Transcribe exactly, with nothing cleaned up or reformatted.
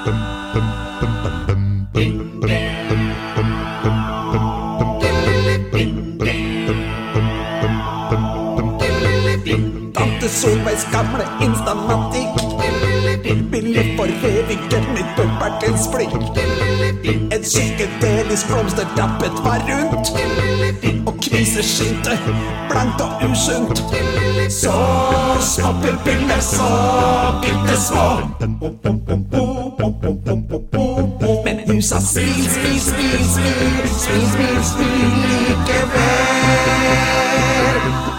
Tante Solveigs gamle instamatikk. Billig for revinger, nytt Bølbertens blikk. En psykedelisk blomsterdappet var rundt, og kviser skinte, blankt og usunt. Så små pupiller, så bitte små. Men hun sa smil, smil, smil, smil, smil, smil, smil likevel.